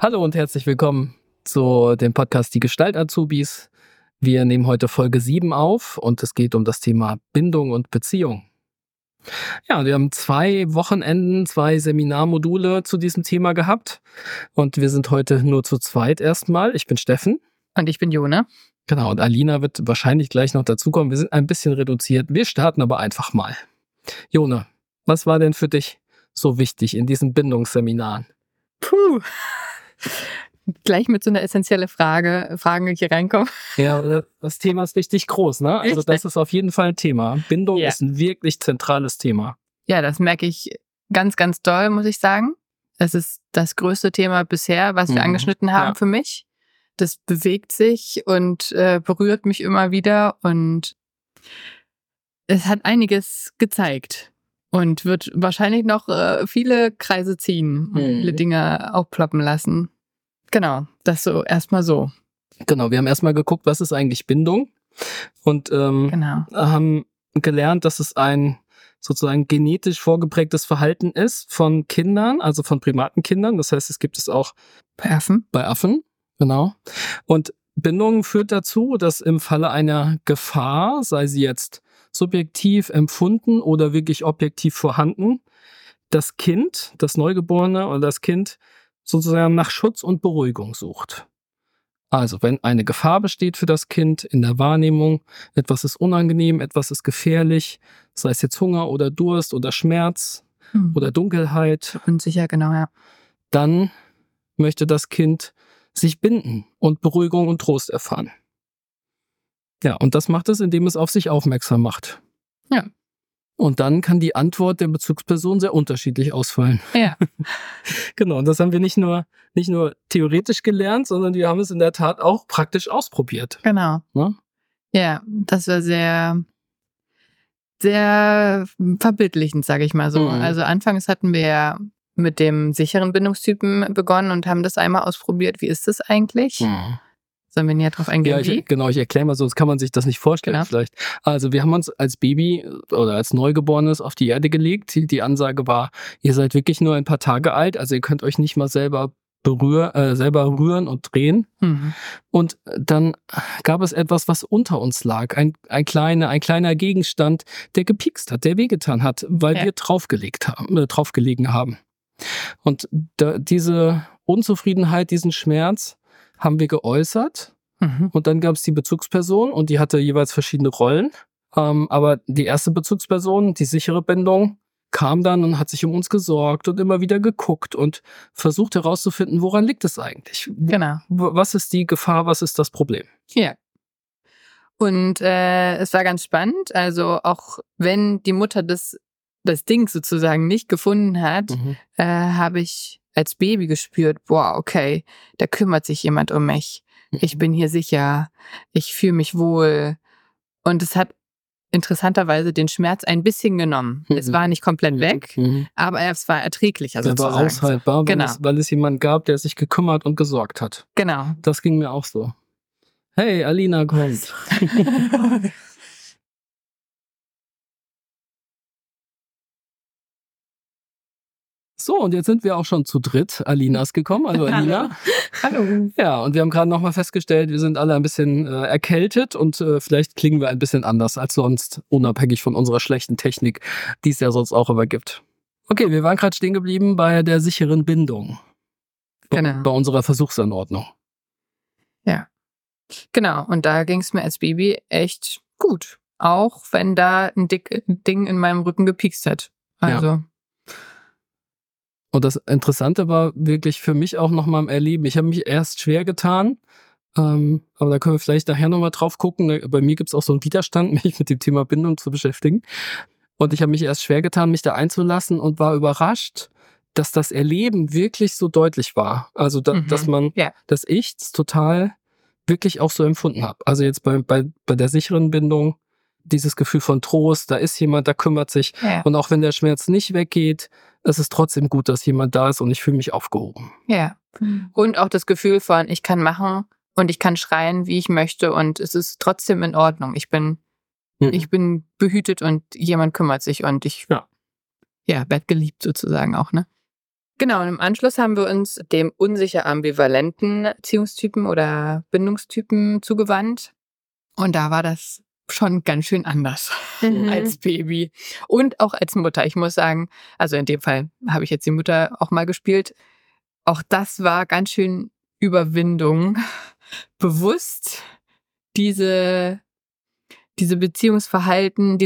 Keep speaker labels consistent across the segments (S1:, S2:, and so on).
S1: Hallo und herzlich willkommen zu dem Podcast Die Gestalt-Azubis. Wir nehmen heute Folge 7 auf und es geht um das Thema Bindung und Beziehung. Ja, wir haben 2 Wochenenden, 2 Seminarmodule zu diesem Thema gehabt und wir sind heute nur zu zweit erstmal. Ich bin Steffen.
S2: Und ich bin Jona.
S1: Genau, und Alina wird wahrscheinlich gleich noch dazukommen. Wir sind ein bisschen reduziert. Wir starten aber einfach mal. Jona, was war denn für dich so wichtig in diesen Bindungsseminaren?
S2: Puh. Gleich mit so einer essentiellen Fragen hier reinkommen.
S1: Ja, das Thema ist richtig groß, ne? Also das ist auf jeden Fall ein Thema. Bindung ist ein wirklich zentrales Thema.
S2: Ja, das merke ich ganz, ganz doll, muss ich sagen. Das ist das größte Thema bisher, was wir angeschnitten haben für mich. Das bewegt sich und berührt mich immer wieder und es hat einiges gezeigt und wird wahrscheinlich noch viele Kreise ziehen und viele Dinge aufploppen lassen. Genau, das so erstmal so.
S1: Genau, wir haben erstmal geguckt, was ist eigentlich Bindung und haben gelernt, dass es ein sozusagen genetisch vorgeprägtes Verhalten ist von Kindern, also von Primatenkindern. Das heißt, es gibt es auch
S2: bei Affen,
S1: genau. Und Bindung führt dazu, dass im Falle einer Gefahr, sei sie jetzt subjektiv empfunden oder wirklich objektiv vorhanden, das Kind, das Neugeborene oder das Kind sozusagen nach Schutz und Beruhigung sucht. Also, wenn eine Gefahr besteht für das Kind in der Wahrnehmung, etwas ist unangenehm, etwas ist gefährlich, sei es jetzt Hunger oder Durst oder Schmerz oder Dunkelheit.
S2: Unsicher, genau, ja.
S1: Dann möchte das Kind sich binden und Beruhigung und Trost erfahren. Ja, und das macht es, indem es auf sich aufmerksam macht.
S2: Ja.
S1: Und dann kann die Antwort der Bezugsperson sehr unterschiedlich ausfallen.
S2: Ja.
S1: Genau, und das haben wir nicht nur theoretisch gelernt, sondern wir haben es in der Tat auch praktisch ausprobiert.
S2: Genau.
S1: Ne?
S2: Ja, das war sehr, sehr verbildlichend, sage ich mal so. Also anfangs hatten wir ja mit dem sicheren Bindungstypen begonnen und haben das einmal ausprobiert. Wie ist das eigentlich? Sollen wir näher drauf eingehen?
S1: Ja, ich erkläre mal, sonst kann man sich das nicht vorstellen vielleicht. Also wir haben uns als Baby oder als Neugeborenes auf die Erde gelegt. Die Ansage war, ihr seid wirklich nur ein paar Tage alt, also ihr könnt euch nicht mal selber rühren und drehen. Und dann gab es etwas, was unter uns lag. Ein kleiner Gegenstand, der gepiekst hat, der wehgetan hat, weil wir draufgelegen haben. Und diese Unzufriedenheit, diesen Schmerz haben wir geäußert. Und dann gab es die Bezugsperson und die hatte jeweils verschiedene Rollen. Aber die erste Bezugsperson, die sichere Bindung, kam dann und hat sich um uns gesorgt und immer wieder geguckt und versucht herauszufinden, woran liegt es eigentlich?
S2: Genau.
S1: Was ist die Gefahr, was ist das Problem?
S2: Ja. Und es war ganz spannend. Also auch wenn die Mutter das Ding sozusagen nicht gefunden hat, habe ich als Baby gespürt, boah, okay, da kümmert sich jemand um mich. Ich bin hier sicher. Ich fühle mich wohl. Und es hat interessanterweise den Schmerz ein bisschen genommen. Es war nicht komplett weg, aber es war erträglicher sozusagen.
S1: Es war aushaltbar,
S2: genau.
S1: weil es jemanden gab, der sich gekümmert und gesorgt hat.
S2: Genau.
S1: Das ging mir auch so. Hey, Alina kommt. So, und jetzt sind wir auch schon zu dritt. Alina ist gekommen. Also Alina.
S2: Hallo.
S1: Ja, und wir haben gerade nochmal festgestellt, wir sind alle ein bisschen erkältet und vielleicht klingen wir ein bisschen anders als sonst, unabhängig von unserer schlechten Technik, die es ja sonst auch immer gibt. Okay, wir waren gerade stehen geblieben bei der sicheren Bindung.
S2: Genau.
S1: Bei unserer Versuchsanordnung.
S2: Ja. Genau, und da ging es mir als Baby echt gut. Auch wenn da ein Ding in meinem Rücken gepiekst hat. Also.
S1: Ja. Und das Interessante war wirklich für mich auch nochmal im Erleben. Ich habe mich erst schwer getan, aber da können wir vielleicht nachher nochmal drauf gucken. Bei mir gibt es auch so einen Widerstand, mich mit dem Thema Bindung zu beschäftigen. Und ich habe mich erst schwer getan, mich da einzulassen und war überrascht, dass das Erleben wirklich so deutlich war. Also, dass ich es total wirklich auch so empfunden habe. Also jetzt bei der sicheren Bindung, dieses Gefühl von Trost, da ist jemand, der kümmert sich.
S2: Ja.
S1: Und auch wenn der Schmerz nicht weggeht, es ist trotzdem gut, dass jemand da ist und ich fühle mich aufgehoben.
S2: Ja. Und auch das Gefühl von, ich kann machen und ich kann schreien, wie ich möchte und es ist trotzdem in Ordnung. Ich bin behütet und jemand kümmert sich und ich werd geliebt sozusagen auch, ne? Genau, und im Anschluss haben wir uns dem unsicher ambivalenten Beziehungstypen oder Bindungstypen zugewandt. Und da war das schon ganz schön anders als Baby und auch als Mutter. Ich muss sagen, also in dem Fall habe ich jetzt die Mutter auch mal gespielt. Auch das war ganz schön Überwindung, bewusst dieses Beziehungsverhalten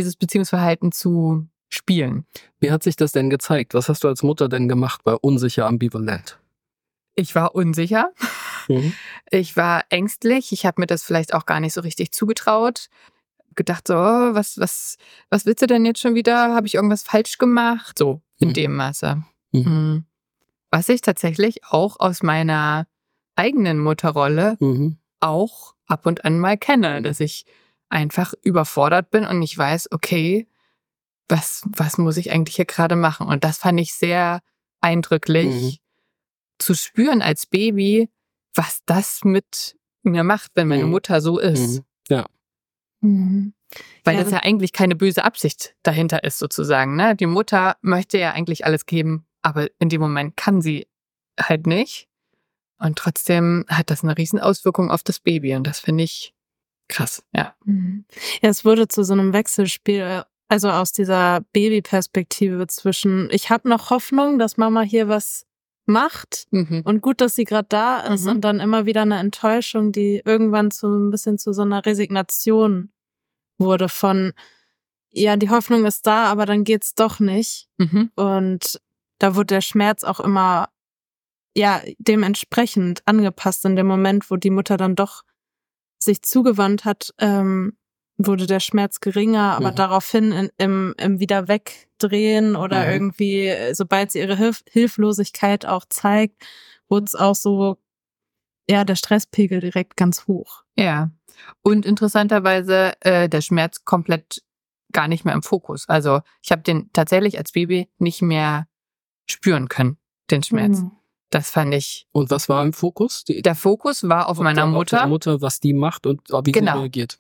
S2: zu spielen.
S1: Wie hat sich das denn gezeigt? Was hast du als Mutter denn gemacht bei unsicher ambivalent?
S2: Ich war unsicher. Ich war ängstlich. Ich habe mir das vielleicht auch gar nicht so richtig zugetraut. Gedacht so, oh, was willst du denn jetzt schon wieder? Habe ich irgendwas falsch gemacht? So, in dem Maße. Was ich tatsächlich auch aus meiner eigenen Mutterrolle auch ab und an mal kenne, dass ich einfach überfordert bin und nicht weiß, okay, was muss ich eigentlich hier gerade machen? Und das fand ich sehr eindrücklich zu spüren als Baby, was das mit mir macht, wenn meine Mutter so ist.
S1: Ja.
S2: Weil das ja eigentlich keine böse Absicht dahinter ist, sozusagen. Ne? Die Mutter möchte ja eigentlich alles geben, aber in dem Moment kann sie halt nicht. Und trotzdem hat das eine riesen Auswirkung auf das Baby. Und das finde ich krass. Ja.
S3: Ja, es wurde zu so einem Wechselspiel, also aus dieser Babyperspektive zwischen, ich habe noch Hoffnung, dass Mama hier was macht und gut, dass sie gerade da ist und dann immer wieder eine Enttäuschung, die irgendwann ein bisschen zu so einer Resignation wurde von, ja, die Hoffnung ist da, aber dann geht's doch nicht. Und da wurde der Schmerz auch immer, ja, dementsprechend angepasst. In dem Moment, wo die Mutter dann doch sich zugewandt hat, wurde der Schmerz geringer, aber daraufhin im wieder wegdrehen oder irgendwie, sobald sie ihre Hilflosigkeit auch zeigt, wurde es auch so, ja, der Stresspegel direkt ganz hoch.
S2: Ja, und interessanterweise der Schmerz komplett gar nicht mehr im Fokus. Also ich habe den tatsächlich als Baby nicht mehr spüren können, den Schmerz. Das fand ich.
S1: Und was war im Fokus?
S2: Der Fokus war auf meiner Mutter.
S1: Auf der Mutter, was die macht und wie sie reagiert.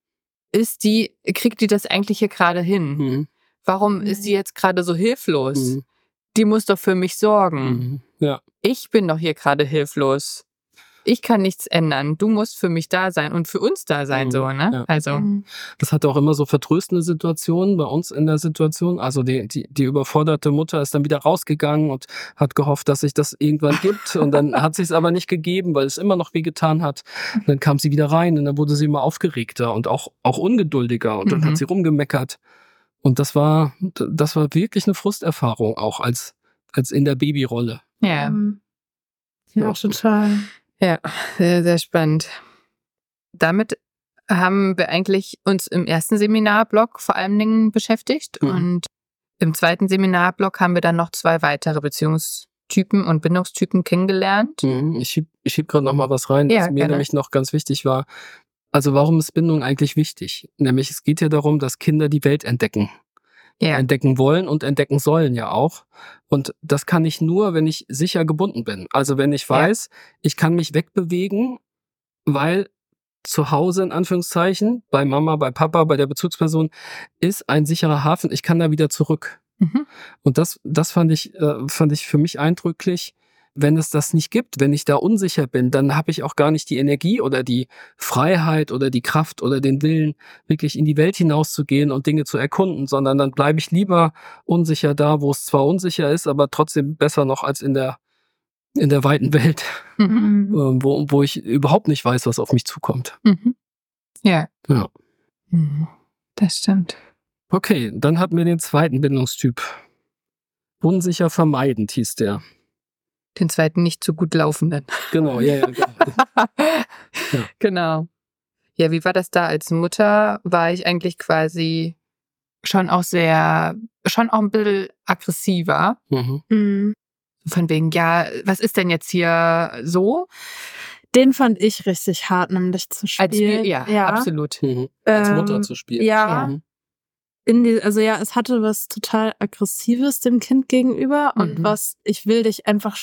S2: Kriegt die das eigentlich hier gerade hin? Warum ist sie jetzt gerade so hilflos? Die muss doch für mich sorgen.
S1: Ja.
S2: Ich bin doch hier gerade hilflos. Ich kann nichts ändern. Du musst für mich da sein und für uns da sein, so, ne?
S1: Ja.
S2: Also.
S1: Das hatte auch immer so vertröstende Situationen bei uns in der Situation. Also die überforderte Mutter ist dann wieder rausgegangen und hat gehofft, dass sich das irgendwann gibt. Und dann hat sich es aber nicht gegeben, weil es immer noch wehgetan hat. Und dann kam sie wieder rein und dann wurde sie immer aufgeregter und auch ungeduldiger. Und dann hat sie rumgemeckert. Und das war wirklich eine Frusterfahrung, auch als in der Babyrolle.
S2: Ja.
S3: Ja, total.
S2: Ja, sehr, sehr spannend. Damit haben wir eigentlich uns im ersten Seminarblock vor allen Dingen beschäftigt. Und im zweiten Seminarblock haben wir dann noch 2 weitere Beziehungstypen und Bindungstypen kennengelernt.
S1: Ich schieb gerade noch mal was rein, was mir nämlich noch ganz wichtig war. Also warum ist Bindung eigentlich wichtig? Nämlich es geht ja darum, dass Kinder die Welt entdecken. Entdecken wollen und entdecken sollen ja auch. Und das kann ich nur, wenn ich sicher gebunden bin. Also wenn ich weiß, ich kann mich wegbewegen, weil zu Hause in Anführungszeichen, bei Mama, bei Papa, bei der Bezugsperson, ist ein sicherer Hafen. Ich kann da wieder zurück. Und das fand ich für mich eindrücklich. Wenn es das nicht gibt, wenn ich da unsicher bin, dann habe ich auch gar nicht die Energie oder die Freiheit oder die Kraft oder den Willen, wirklich in die Welt hinauszugehen und Dinge zu erkunden, sondern dann bleibe ich lieber unsicher da, wo es zwar unsicher ist, aber trotzdem besser noch als in der weiten Welt, wo ich überhaupt nicht weiß, was auf mich zukommt.
S2: Ja. Das stimmt.
S1: Okay, dann hatten wir den zweiten Bindungstyp. Unsicher vermeidend hieß der.
S2: Den zweiten nicht so gut laufenden.
S1: Genau, ja.
S2: Genau. Ja, wie war das da als Mutter? War ich eigentlich quasi schon auch ein bisschen aggressiver. Von wegen, ja, was ist denn jetzt hier so?
S3: Den fand ich richtig hart, nämlich zu spielen.
S2: Ja, absolut.
S1: Als Mutter zu spielen.
S3: Ja. Es hatte was total Aggressives dem Kind gegenüber und ich will dich einfach,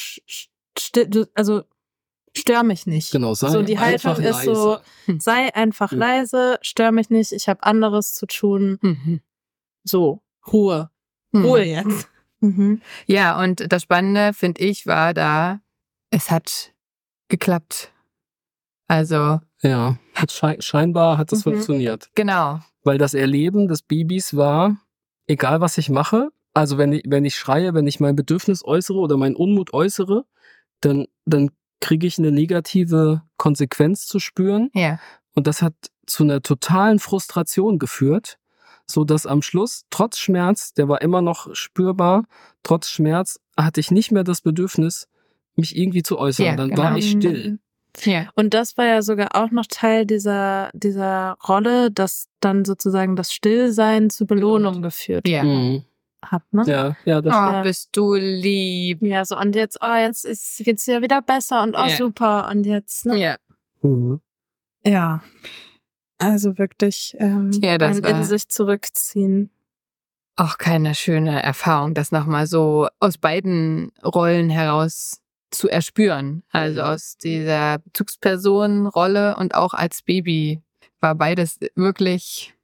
S3: stör mich nicht.
S1: Genau, sei
S3: so die Haltung ist leise. So, sei einfach leise, stör mich nicht, ich habe anderes zu tun. So, Ruhe jetzt.
S2: Ja, und das Spannende, finde ich, war da, es hat geklappt. Also.
S1: Ja, scheinbar hat es funktioniert.
S2: Genau.
S1: Weil das Erleben des Babys war, egal was ich mache, also wenn ich schreie, wenn ich mein Bedürfnis äußere oder meinen Unmut äußere, dann kriege ich eine negative Konsequenz zu spüren.
S2: Ja.
S1: Und das hat zu einer totalen Frustration geführt, so dass am Schluss, trotz Schmerz, der war immer noch spürbar, trotz Schmerz hatte ich nicht mehr das Bedürfnis, mich irgendwie zu äußern.
S2: Ja,
S1: Dann war ich still.
S3: Ja. Und das war ja sogar auch noch Teil dieser Rolle, dass dann sozusagen das Stillsein zur Belohnung geführt hat, ne?
S1: Ja, das
S2: stimmt. Bist du lieb.
S3: Ja, so und jetzt geht's ja wieder besser und super und jetzt, ne?
S2: Ja.
S3: Ja. Also wirklich in sich zurückziehen.
S2: Auch keine schöne Erfahrung, das nochmal so aus beiden Rollen heraus zu erspüren. Also aus dieser Bezugspersonenrolle und auch als Baby war beides wirklich,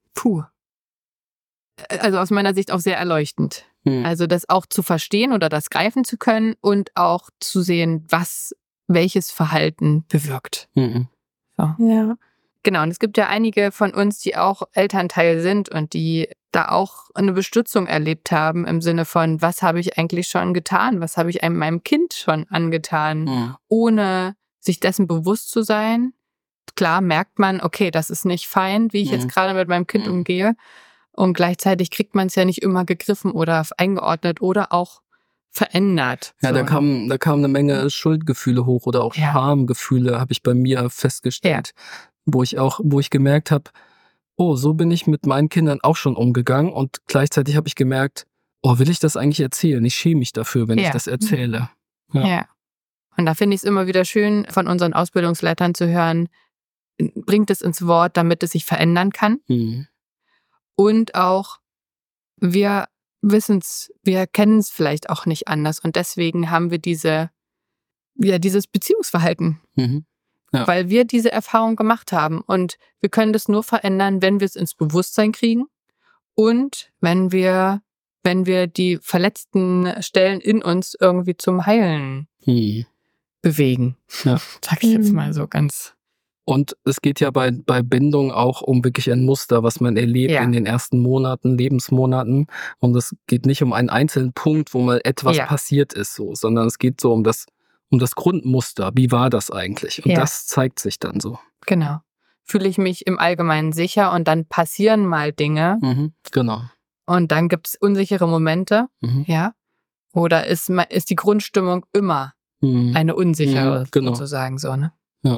S2: also aus meiner Sicht auch sehr erleuchtend. Also das auch zu verstehen oder das greifen zu können und auch zu sehen, was welches Verhalten bewirkt. So.
S3: Ja.
S2: Genau, und es gibt ja einige von uns, die auch Elternteil sind und die da auch eine Bestützung erlebt haben im Sinne von, was habe ich eigentlich schon getan? Was habe ich meinem Kind schon angetan? Ohne sich dessen bewusst zu sein. Klar merkt man, okay, das ist nicht fein, wie ich jetzt gerade mit meinem Kind umgehe. Und gleichzeitig kriegt man es ja nicht immer gegriffen oder eingeordnet oder auch verändert.
S1: Ja, da kam eine Menge Schuldgefühle hoch oder auch Schamgefühle, habe ich bei mir festgestellt. Wo ich gemerkt habe, oh, so bin ich mit meinen Kindern auch schon umgegangen und gleichzeitig habe ich gemerkt, oh, will ich das eigentlich erzählen? Ich schäme mich dafür, wenn ich das erzähle.
S2: Ja. Und da finde ich es immer wieder schön, von unseren Ausbildungsleitern zu hören, bringt es ins Wort, damit es sich verändern kann. Und auch, wir wissen's, wir kennen es vielleicht auch nicht anders und deswegen haben wir dieses Beziehungsverhalten. Ja. Weil wir diese Erfahrung gemacht haben und wir können das nur verändern, wenn wir es ins Bewusstsein kriegen und wenn wir die verletzten Stellen in uns irgendwie zum Heilen bewegen. Ja. Sag ich jetzt mal so ganz.
S1: Und es geht ja bei Bindung auch um wirklich ein Muster, was man erlebt in den ersten Monaten, Lebensmonaten. Und es geht nicht um einen einzelnen Punkt, wo mal etwas passiert ist, so, sondern es geht so um das Grundmuster. Wie war das eigentlich? Und das zeigt sich dann so.
S2: Genau. Fühle ich mich im Allgemeinen sicher und dann passieren mal Dinge.
S1: Genau.
S2: Und dann gibt es unsichere Momente. Ja. Oder ist die Grundstimmung immer eine unsichere, sozusagen so, ne? Ja.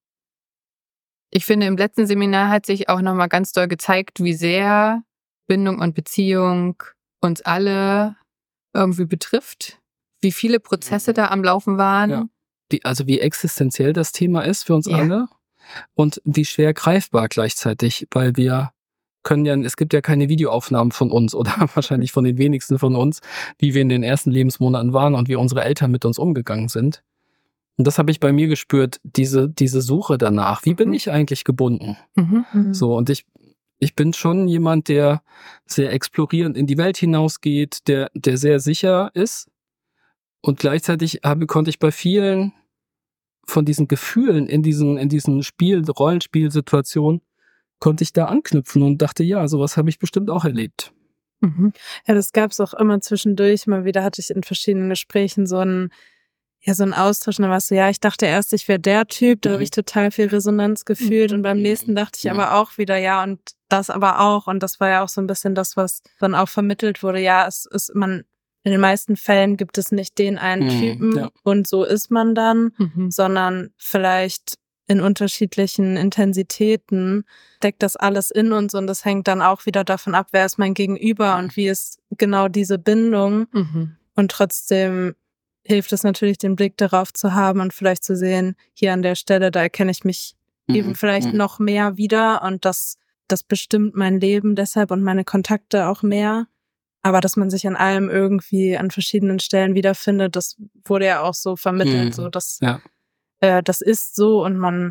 S2: Ich finde, im letzten Seminar hat sich auch nochmal ganz doll gezeigt, wie sehr Bindung und Beziehung uns alle irgendwie betrifft. Wie viele Prozesse da am Laufen waren.
S1: Ja. Also wie existenziell das Thema ist für uns alle und wie schwer greifbar gleichzeitig, weil es gibt ja keine Videoaufnahmen von uns oder wahrscheinlich von den wenigsten von uns, wie wir in den ersten Lebensmonaten waren und wie unsere Eltern mit uns umgegangen sind. Und das habe ich bei mir gespürt, diese Suche danach. Wie bin ich eigentlich gebunden? So, und ich bin schon jemand, der sehr explorierend in die Welt hinausgeht, der sehr sicher ist. Und gleichzeitig konnte ich bei vielen von diesen Gefühlen in diesen Rollenspielsituationen, konnte ich da anknüpfen und dachte, ja, sowas habe ich bestimmt auch erlebt.
S3: Ja, das gab es auch immer zwischendurch. Mal wieder hatte ich in verschiedenen Gesprächen so einen Austausch. Und dann war es so, ich dachte erst, ich wäre der Typ, da habe ich total viel Resonanz gefühlt. Und beim nächsten dachte ich aber auch wieder, und das aber auch. Und das war ja auch so ein bisschen das, was dann auch vermittelt wurde. Ja, in den meisten Fällen gibt es nicht den einen Typen und so ist man dann, sondern vielleicht in unterschiedlichen Intensitäten deckt das alles in uns und das hängt dann auch wieder davon ab, wer ist mein Gegenüber und wie ist genau diese Bindung. Und trotzdem hilft es natürlich, den Blick darauf zu haben und vielleicht zu sehen, hier an der Stelle, da erkenne ich mich eben vielleicht noch mehr wieder und das bestimmt mein Leben deshalb und meine Kontakte auch mehr. Aber dass man sich an allem irgendwie an verschiedenen Stellen wiederfindet, das wurde ja auch so vermittelt, so dass das ist so und man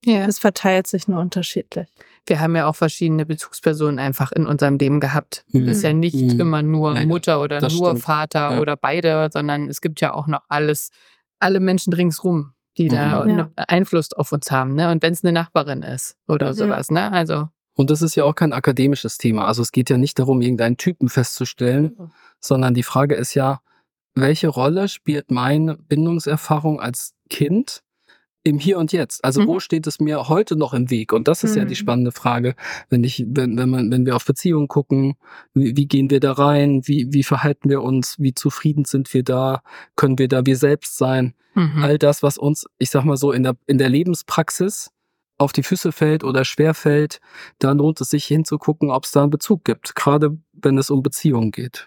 S2: Ja.
S3: Es verteilt sich nur unterschiedlich.
S2: Wir haben ja auch verschiedene Bezugspersonen einfach in unserem Leben gehabt. Es ist ja nicht immer nur Mutter oder nur
S1: stimmt.
S2: Vater oder beide, sondern es gibt ja auch noch alle Menschen ringsrum, die da einen Einfluss auf uns haben, ne? Und wenn es eine Nachbarin ist oder sowas, ne? Also.
S1: Und das ist ja auch kein akademisches Thema. Also es geht ja nicht darum, irgendeinen Typen festzustellen, sondern die Frage ist ja, welche Rolle spielt meine Bindungserfahrung als Kind im Hier und Jetzt? Also wo steht es mir heute noch im Weg? Und das ist ja die spannende Frage, wenn wir auf Beziehungen gucken, wie gehen wir da rein, wie verhalten wir uns, wie zufrieden sind wir da, können wir da wir selbst sein? All das, was uns, ich sag mal so, in der Lebenspraxis auf die Füße fällt oder schwer fällt, da lohnt es sich hinzugucken, ob es da einen Bezug gibt, gerade wenn es um Beziehungen geht.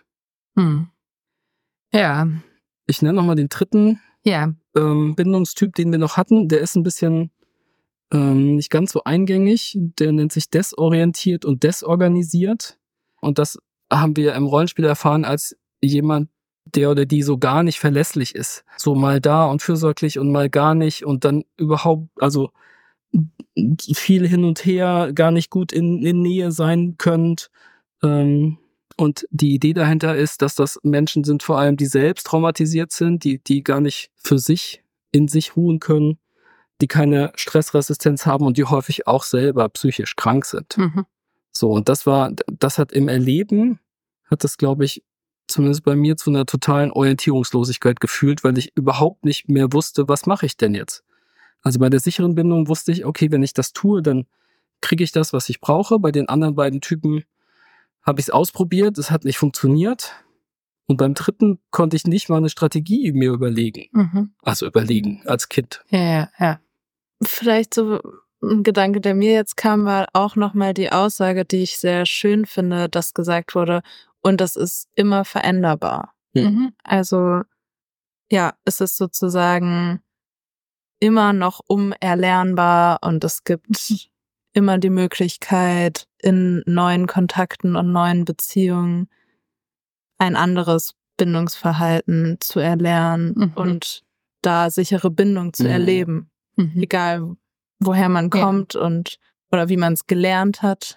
S2: Ja.
S1: Ich nenne nochmal den dritten Bindungstyp, den wir noch hatten. Der ist ein bisschen nicht ganz so eingängig. Der nennt sich desorientiert und desorganisiert. Und das haben wir im Rollenspiel erfahren als jemand, der oder die so gar nicht verlässlich ist. So mal da und fürsorglich und mal gar nicht und dann überhaupt, also viel hin und her, gar nicht gut in Nähe sein könnt. Und die Idee dahinter ist, dass das Menschen sind, vor allem die selbst traumatisiert sind, die gar nicht für sich in sich ruhen können, die keine Stressresistenz haben und die häufig auch selber psychisch krank sind. So, und das hat im Erleben, hat das, glaube ich, zumindest bei mir zu einer totalen Orientierungslosigkeit gefühlt, weil ich überhaupt nicht mehr wusste, was mache ich denn jetzt? Also bei der sicheren Bindung wusste ich, okay, wenn ich das tue, dann kriege ich das, was ich brauche. Bei den anderen beiden Typen habe ich es ausprobiert, es hat nicht funktioniert. Und beim dritten konnte ich nicht mal eine Strategie mir überlegen. Also überlegen als Kind.
S2: Ja.
S3: Vielleicht so ein Gedanke, der mir jetzt kam, war auch nochmal die Aussage, die ich sehr schön finde, dass gesagt wurde, und das ist immer veränderbar. Also ja, es ist sozusagen immer noch umerlernbar und es gibt immer die Möglichkeit, in neuen Kontakten und neuen Beziehungen ein anderes Bindungsverhalten zu erlernen und da sichere Bindung zu erleben. Egal, woher man kommt und oder wie man es gelernt hat.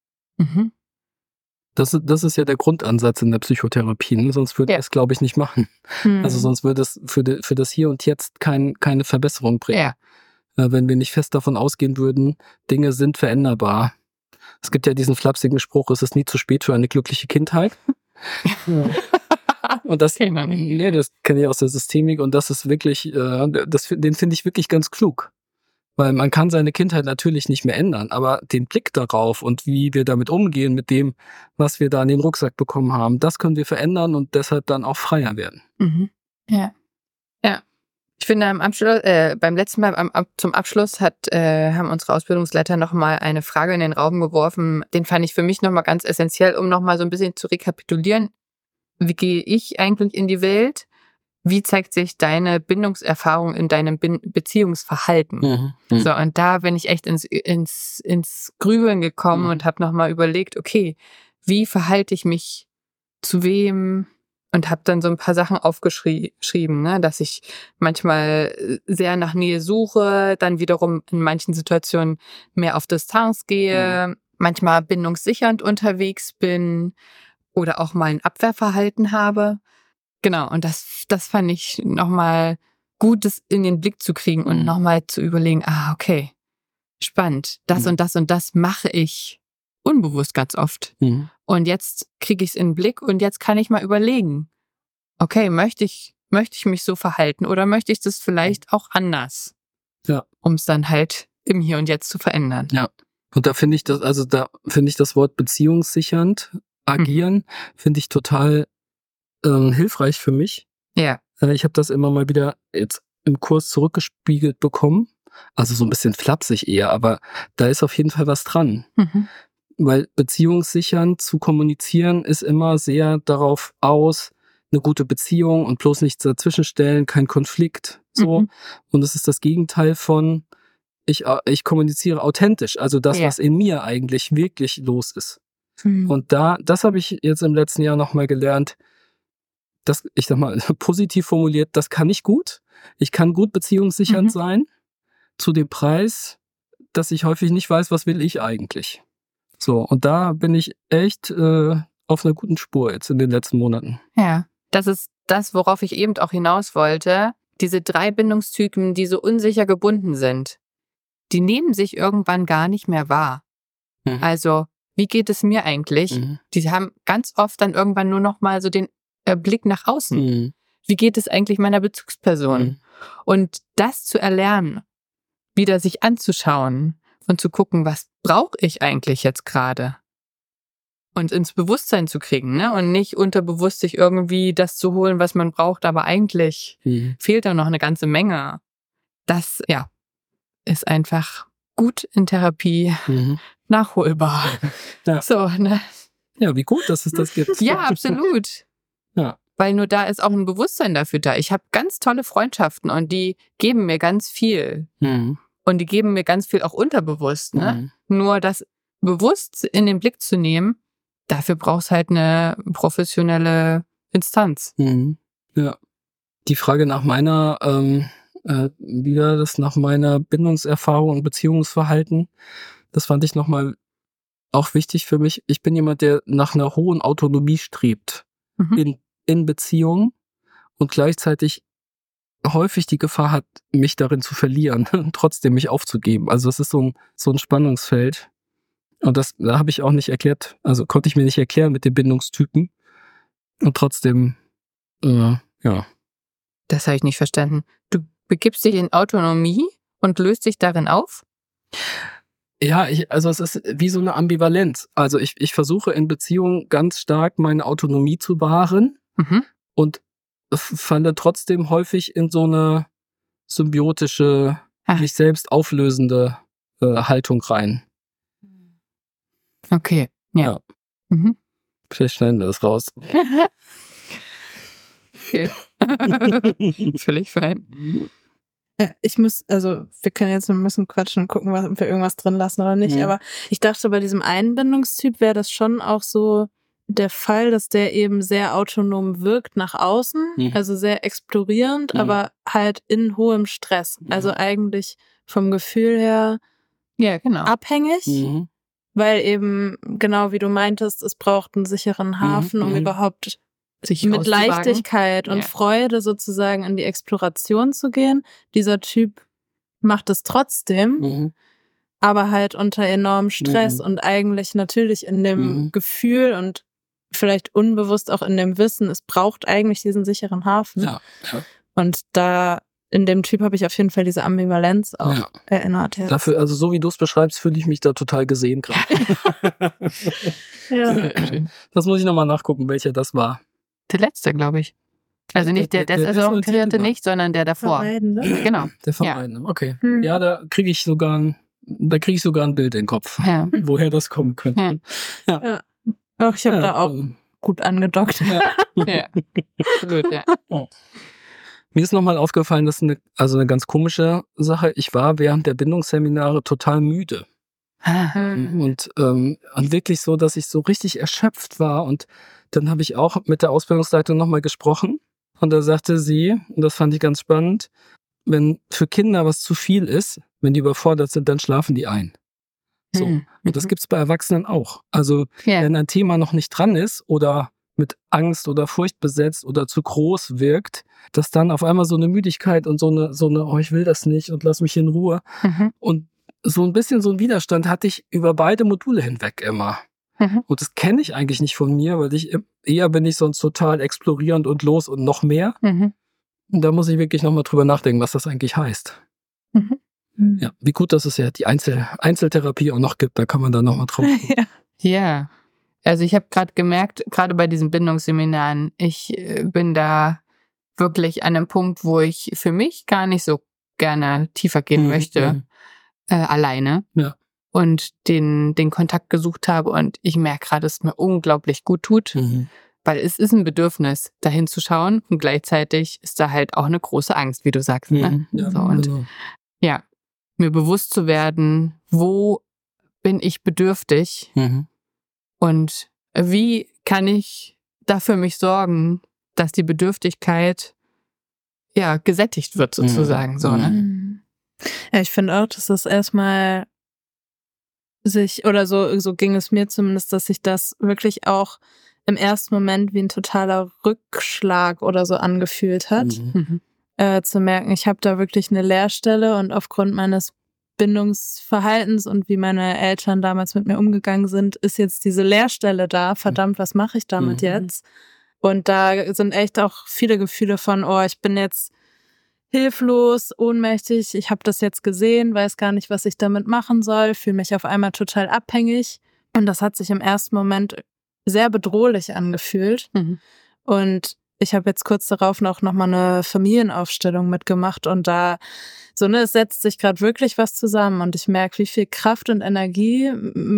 S1: Das ist ja der Grundansatz in der Psychotherapie, ne? Sonst würde es, glaube ich, nicht machen. Also sonst würde es für das Hier und Jetzt keine Verbesserung bringen. Wenn wir nicht fest davon ausgehen würden, Dinge sind veränderbar. Es gibt ja diesen flapsigen Spruch, es ist nie zu spät für eine glückliche Kindheit. Und das kenne ich aus der Systemik und das ist wirklich, den finde ich wirklich ganz klug. Weil man kann seine Kindheit natürlich nicht mehr ändern, aber den Blick darauf und wie wir damit umgehen mit dem, was wir da in den Rucksack bekommen haben, das können wir verändern und deshalb dann auch freier werden.
S2: Ja. Ich finde beim letzten Mal zum Abschluss haben unsere Ausbildungsleiter nochmal eine Frage in den Raum geworfen. Den fand ich für mich nochmal ganz essentiell, um nochmal so ein bisschen zu rekapitulieren. Wie gehe ich eigentlich in die Welt? Wie zeigt sich deine Bindungserfahrung in deinem Beziehungsverhalten? So, und da bin ich echt ins Grübeln gekommen und habe nochmal überlegt, okay, wie verhalte ich mich zu wem? Und habe dann so ein paar Sachen aufgeschrieben, ne, dass ich manchmal sehr nach Nähe suche, dann wiederum in manchen Situationen mehr auf Distanz gehe, manchmal bindungssichernd unterwegs bin oder auch mal ein Abwehrverhalten habe. Genau, und das fand ich nochmal gut, das in den Blick zu kriegen und nochmal zu überlegen, okay, spannend, das und das und das mache ich unbewusst ganz oft. Und jetzt kriege ich es in den Blick und jetzt kann ich mal überlegen, okay, möchte ich mich so verhalten oder möchte ich das vielleicht auch anders?
S1: Ja.
S2: Um es dann halt im Hier und Jetzt zu verändern.
S1: Ja. Und da finde ich das Wort beziehungssichernd agieren, finde ich total hilfreich für mich.
S2: Ja.
S1: Ich habe das immer mal wieder jetzt im Kurs zurückgespiegelt bekommen. Also so ein bisschen flapsig eher, aber da ist auf jeden Fall was dran. Weil beziehungssichernd zu kommunizieren ist immer sehr darauf aus, eine gute Beziehung und bloß nichts dazwischenstellen, kein Konflikt. So. Und es ist das Gegenteil von ich kommuniziere authentisch, also das, was in mir eigentlich wirklich los ist. Und das habe ich jetzt im letzten Jahr nochmal gelernt, das, ich sag mal, positiv formuliert, das kann ich gut. Ich kann gut beziehungssichernd sein, zu dem Preis, dass ich häufig nicht weiß, was will ich eigentlich. So, und da bin ich echt auf einer guten Spur jetzt in den letzten Monaten.
S2: Ja, das ist das, worauf ich eben auch hinaus wollte. Diese 3 Bindungstypen, die so unsicher gebunden sind, die nehmen sich irgendwann gar nicht mehr wahr.
S1: Mhm.
S2: Also, wie geht es mir eigentlich?
S1: Mhm.
S2: Die haben ganz oft dann irgendwann nur noch mal so den Blick nach außen.
S1: Mhm.
S2: Wie geht es eigentlich meiner Bezugsperson?
S1: Mhm.
S2: Und das zu erlernen, wieder sich anzuschauen und zu gucken, was brauche ich eigentlich jetzt gerade? Und ins Bewusstsein zu kriegen, ne? Und nicht unterbewusst sich irgendwie das zu holen, was man braucht, aber eigentlich fehlt da noch eine ganze Menge. Das, ja, ist einfach gut in Therapie nachholbar.
S1: Ja.
S2: So, ne?
S1: Ja, wie gut, dass es das gibt.
S2: Ja, absolut.
S1: Ja.
S2: Weil nur da ist auch ein Bewusstsein dafür da. Ich habe ganz tolle Freundschaften und die geben mir ganz viel.
S1: Mhm.
S2: Und die geben mir ganz viel auch unterbewusst, ne? Nur das bewusst in den Blick zu nehmen, dafür brauchst halt eine professionelle Instanz.
S1: Ja. Die Frage nach meiner, nach meiner Bindungserfahrung und Beziehungsverhalten, das fand ich nochmal auch wichtig für mich. Ich bin jemand, der nach einer hohen Autonomie strebt in Beziehungen und gleichzeitig häufig die Gefahr hat, mich darin zu verlieren und trotzdem mich aufzugeben. Also es ist so ein Spannungsfeld. Und da habe ich auch nicht erklärt, also konnte ich mir nicht erklären mit den Bindungstypen. Und trotzdem, ja.
S2: Das habe ich nicht verstanden. Du begibst dich in Autonomie und löst dich darin auf?
S1: Ja, also es ist wie so eine Ambivalenz. Also ich versuche in Beziehungen ganz stark meine Autonomie zu wahren und falle trotzdem häufig in so eine symbiotische, mich selbst auflösende Haltung rein.
S2: Okay, ja.
S1: Vielleicht schneiden wir das raus.
S2: Okay. Völlig fein.
S3: Ja, wir können jetzt ein bisschen quatschen und gucken, ob wir irgendwas drin lassen oder nicht, aber ich dachte, bei diesem Einbindungstyp wäre das schon auch so der Fall, dass der eben sehr autonom wirkt nach außen, also sehr explorierend, aber halt in hohem Stress. Also eigentlich vom Gefühl her abhängig, weil eben, genau wie du meintest, es braucht einen sicheren Hafen, um überhaupt
S2: sich
S3: mit Leichtigkeit und Freude sozusagen in die Exploration zu gehen. Dieser Typ macht es trotzdem, aber halt unter enormem Stress und eigentlich natürlich in dem Gefühl und vielleicht unbewusst auch in dem Wissen, es braucht eigentlich diesen sicheren Hafen.
S1: Ja.
S3: Und da in dem Typ habe ich auf jeden Fall diese Ambivalenz auch erinnert. Jetzt.
S1: Dafür, also so wie du es beschreibst, fühle ich mich da total gesehen gerade. Das muss ich nochmal nachgucken, welcher das war.
S2: Der letzte, glaube ich. Also nicht der Desorientierte nicht, sondern der davor. Genau.
S1: Der Verein, okay. Ja, da kriege ich sogar ein Bild in den Kopf, woher das kommen könnte.
S3: Ja. Ach, ich habe da auch gut angedockt.
S2: Ja. Absolut, ja.
S1: Mir ist nochmal aufgefallen, das ist eine ganz komische Sache. Ich war während der Bindungsseminare total müde. Und wirklich so, dass ich so richtig erschöpft war. Und dann habe ich auch mit der Ausbildungsleitung nochmal gesprochen. Und da sagte sie, und das fand ich ganz spannend, wenn für Kinder was zu viel ist, wenn die überfordert sind, dann schlafen die ein. So. Und das gibt's bei Erwachsenen auch. Also wenn ein Thema noch nicht dran ist oder mit Angst oder Furcht besetzt oder zu groß wirkt, dass dann auf einmal so eine Müdigkeit und so eine, oh, ich will das nicht und lass mich in Ruhe. Und so ein bisschen so ein Widerstand hatte ich über beide Module hinweg immer. Und das kenne ich eigentlich nicht von mir, weil eher bin ich sonst total explorierend und los und noch mehr. Und da muss ich wirklich nochmal drüber nachdenken, was das eigentlich heißt. Ja, wie gut, dass es ja die Einzeltherapie auch noch gibt, da kann man dann nochmal drauf gucken.
S2: Ja, also ich habe gerade gemerkt, gerade bei diesen Bindungsseminaren, ich bin da wirklich an einem Punkt, wo ich für mich gar nicht so gerne tiefer gehen möchte, alleine. Ja. Und den Kontakt gesucht habe und ich merke gerade, dass es mir unglaublich gut tut, weil es ist ein Bedürfnis, dahin zu schauen und gleichzeitig ist da halt auch eine große Angst, wie du sagst. Ne?
S1: Ja,
S2: so, und mir bewusst zu werden, wo bin ich bedürftig und wie kann ich da für mich sorgen, dass die Bedürftigkeit gesättigt wird sozusagen. So, ne?
S3: Ja, ich finde auch, dass das erstmal oder so ging es mir zumindest, dass sich das wirklich auch im ersten Moment wie ein totaler Rückschlag oder so angefühlt hat. Zu merken, ich habe da wirklich eine Leerstelle und aufgrund meines Bindungsverhaltens und wie meine Eltern damals mit mir umgegangen sind, ist jetzt diese Leerstelle da. Verdammt, was mache ich damit jetzt? Und da sind echt auch viele Gefühle von, ich bin jetzt hilflos, ohnmächtig, ich habe das jetzt gesehen, weiß gar nicht, was ich damit machen soll, fühle mich auf einmal total abhängig. Und das hat sich im ersten Moment sehr bedrohlich angefühlt. Und ich habe jetzt kurz darauf noch mal eine Familienaufstellung mitgemacht und da es setzt sich gerade wirklich was zusammen und ich merke, wie viel Kraft und Energie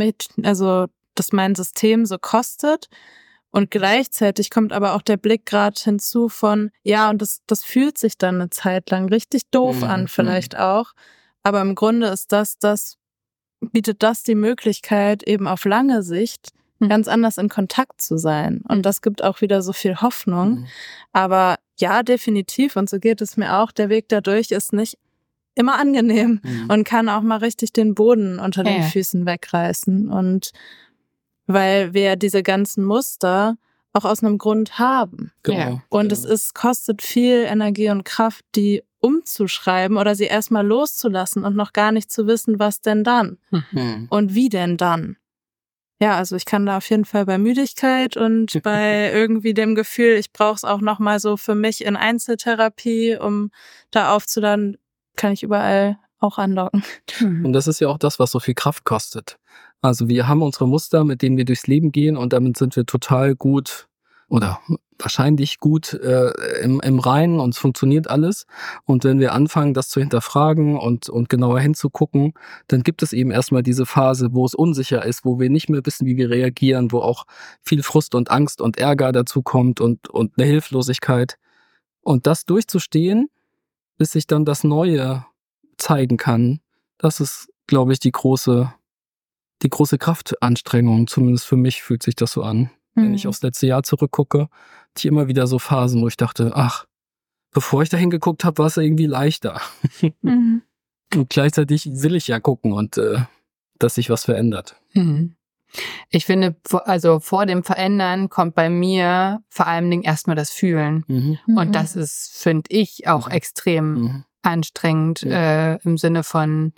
S3: das mein System so kostet. Und gleichzeitig kommt aber auch der Blick gerade hinzu von, und das fühlt sich dann eine Zeit lang richtig doof an, vielleicht auch. Aber im Grunde ist bietet das die Möglichkeit, eben auf lange Sicht ganz anders in Kontakt zu sein. Und das gibt auch wieder so viel Hoffnung. Aber ja, definitiv, und so geht es mir auch, der Weg dadurch ist nicht immer angenehm und kann auch mal richtig den Boden unter den Füßen wegreißen. Und weil wir diese ganzen Muster auch aus einem Grund haben.
S1: Genau.
S3: Und es kostet viel Energie und Kraft, die umzuschreiben oder sie erstmal loszulassen und noch gar nicht zu wissen, was denn dann und wie denn dann. Ja, also ich kann da auf jeden Fall bei Müdigkeit und bei irgendwie dem Gefühl, ich brauche es auch noch mal so für mich in Einzeltherapie, um da aufzuladen, kann ich überall auch andocken.
S1: Und das ist ja auch das, was so viel Kraft kostet. Also wir haben unsere Muster, mit denen wir durchs Leben gehen und damit sind wir total gut oder wahrscheinlich gut im Reinen und es funktioniert alles. Und wenn wir anfangen, das zu hinterfragen und genauer hinzugucken, dann gibt es eben erstmal diese Phase, wo es unsicher ist, wo wir nicht mehr wissen, wie wir reagieren, wo auch viel Frust und Angst und Ärger dazu kommt und eine Hilflosigkeit. Und das durchzustehen, bis sich dann das Neue zeigen kann, das ist, glaube ich, die große Kraftanstrengung. Zumindest für mich fühlt sich das so an. Wenn ich aufs letzte Jahr zurückgucke, hatte ich immer wieder so Phasen, wo ich dachte, bevor ich da hingeguckt habe, war es irgendwie leichter. Und gleichzeitig will ich ja gucken und dass sich was verändert.
S2: Ich finde, also vor dem Verändern kommt bei mir vor allem erstmal das Fühlen. Und das ist, finde ich, auch extrem anstrengend im Sinne von,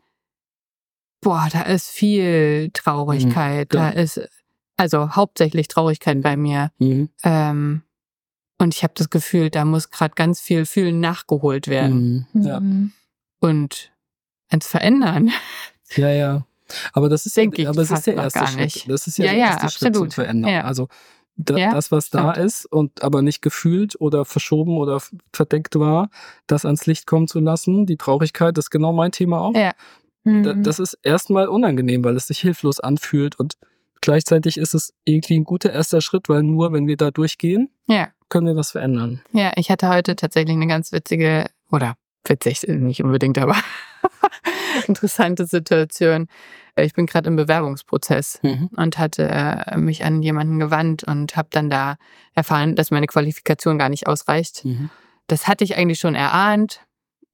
S2: da ist viel Traurigkeit, da ist also hauptsächlich Traurigkeit bei mir. Und ich habe das Gefühl, da muss gerade ganz viel Fühlen nachgeholt werden. Und ans Verändern.
S1: Ja. Aber das ist
S2: der
S1: erste Schritt. Das ist ja der erste Schritt zum Verändern. Ja. Also das, was da ist und aber nicht gefühlt oder verschoben oder verdeckt war, das ans Licht kommen zu lassen, die Traurigkeit, das ist genau mein Thema auch.
S2: Ja.
S1: Das ist erstmal unangenehm, weil es sich hilflos anfühlt und gleichzeitig ist es irgendwie ein guter erster Schritt, weil nur wenn wir da durchgehen, können wir was verändern.
S2: Ja, ich hatte heute tatsächlich eine ganz witzig nicht unbedingt, aber interessante Situation. Ich bin gerade im Bewerbungsprozess und hatte mich an jemanden gewandt und habe dann da erfahren, dass meine Qualifikation gar nicht ausreicht. Das hatte ich eigentlich schon erahnt,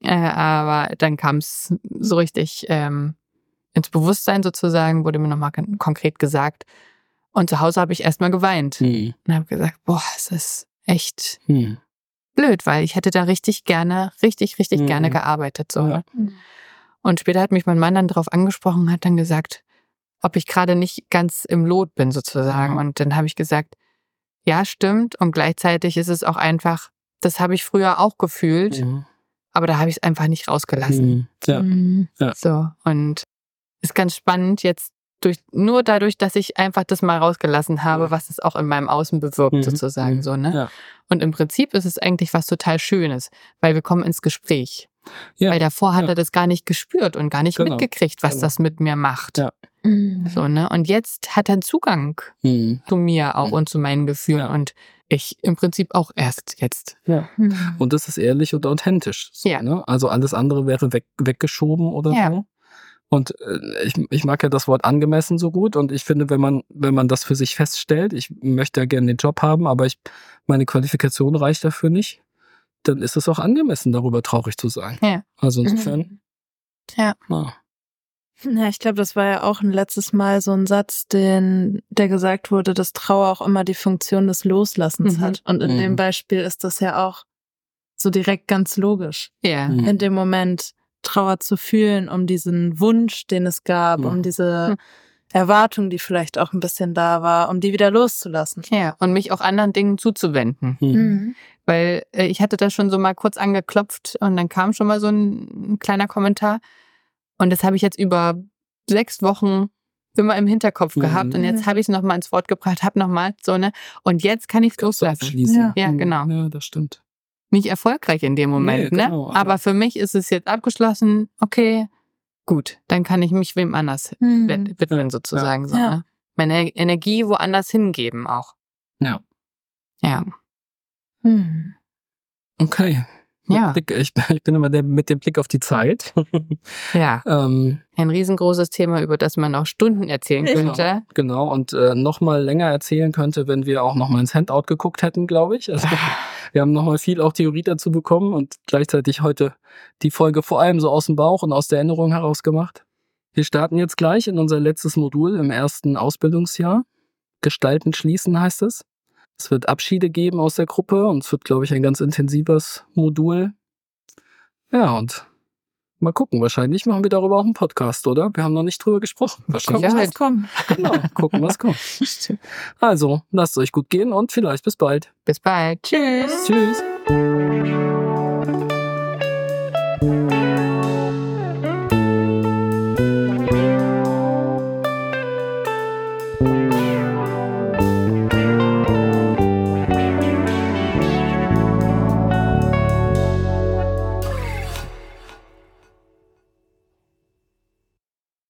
S2: aber dann kam es so richtig ins Bewusstsein sozusagen, wurde mir nochmal konkret gesagt. Und zu Hause habe ich erstmal geweint und habe gesagt, es ist echt blöd, weil ich hätte da richtig gerne gearbeitet. So. Ja. Und später hat mich mein Mann dann darauf angesprochen und hat dann gesagt, ob ich gerade nicht ganz im Lot bin sozusagen. Und dann habe ich gesagt, ja, stimmt. Und gleichzeitig ist es auch einfach, das habe ich früher auch gefühlt, aber da habe ich es einfach nicht rausgelassen.
S1: Ja.
S2: So, und ist ganz spannend jetzt nur dadurch, dass ich einfach das mal rausgelassen habe, was es auch in meinem Außen bewirkt sozusagen. So, ne?
S1: Ja.
S2: Und im Prinzip ist es eigentlich was total Schönes, weil wir kommen ins Gespräch. Ja. Weil davor hat er das gar nicht gespürt und gar nicht mitgekriegt, was das mit mir macht.
S1: Ja.
S2: So, ne? Und jetzt hat er einen Zugang zu mir auch und zu meinen Gefühlen und ich im Prinzip auch erst jetzt.
S1: Ja. Und das ist ehrlich und authentisch. So, ne? Also alles andere wäre weggeschoben oder so. Und ich mag ja das Wort angemessen so gut und ich finde, wenn man das für sich feststellt, ich möchte ja gerne den Job haben, aber meine Qualifikation reicht dafür nicht, dann ist es auch angemessen, darüber traurig zu sein.
S2: Ja.
S1: Also insofern.
S2: Ja.
S3: Ja, ich glaube, das war ja auch ein letztes Mal so ein Satz, der gesagt wurde, dass Trauer auch immer die Funktion des Loslassens hat. Und in dem Beispiel ist das ja auch so direkt ganz logisch.
S2: Ja.
S3: In dem Moment Trauer zu fühlen, um diesen Wunsch, den es gab, um diese Erwartung, die vielleicht auch ein bisschen da war, um die wieder loszulassen.
S2: Ja, und mich auch anderen Dingen zuzuwenden. Weil ich hatte das schon so mal kurz angeklopft und dann kam schon mal so ein kleiner Kommentar. Und das habe ich jetzt über 6 Wochen immer im Hinterkopf gehabt. Und jetzt habe ich es nochmal ins Wort gebracht, und jetzt kann ich es loslassen. Ja, genau.
S1: Ja, das stimmt.
S2: Nicht erfolgreich in dem Moment, genau, aber für mich ist es jetzt abgeschlossen. Okay, gut, dann kann ich mich wem anders widmen sozusagen. So, ne? Meine Energie woanders hingeben auch.
S1: Ja.
S2: Ja.
S1: Okay.
S2: Ja.
S1: Ich bin immer mit dem Blick auf die Zeit.
S2: Ja. Ein riesengroßes Thema, über das man auch Stunden erzählen könnte.
S1: Genau. Und noch mal länger erzählen könnte, wenn wir auch noch mal ins Handout geguckt hätten, glaube ich. Also wir haben noch mal viel auch Theorie dazu bekommen und gleichzeitig heute die Folge vor allem so aus dem Bauch und aus der Erinnerung heraus gemacht. Wir starten jetzt gleich in unser letztes Modul im ersten Ausbildungsjahr. Gestalten, schließen heißt es. Es wird Abschiede geben aus der Gruppe und es wird, glaube ich, ein ganz intensives Modul. Ja, und mal gucken. Wahrscheinlich machen wir darüber auch einen Podcast, oder? Wir haben noch nicht drüber gesprochen.
S3: Gucken, was kommt.
S1: Genau, gucken, was kommt. Also, lasst es euch gut gehen und vielleicht bis bald.
S2: Bis bald. Tschüss.
S1: Tschüss.